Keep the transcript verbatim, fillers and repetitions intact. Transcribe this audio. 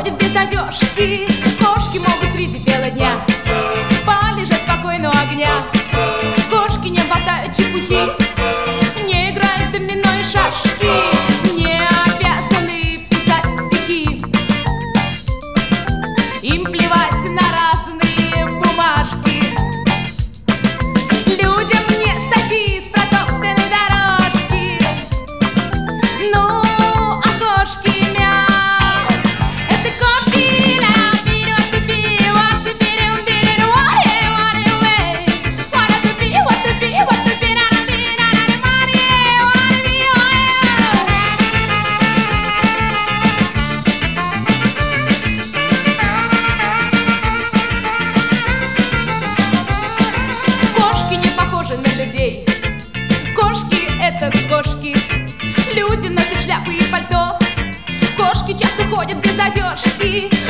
ходят без одежки. Кошки могут среди бела дня полежать спокойно у огня. Кошки не болтают чепухи, не играют в домино и шашки, не обязаны писать стихи. Им плевать на разные бумажки. Людям не сойти с протоптанной дорожки. Ну, а кошки мяу. Это кошки ля, вперед и пи, вот и пи, пи, what you want away. What to be, what to be, what to be, na na be, na na money, what to be, Кошки не похожи на людей. Кошки — это кошки. Люди носят шляпы и пальто. Кошки часто ходят без одежки.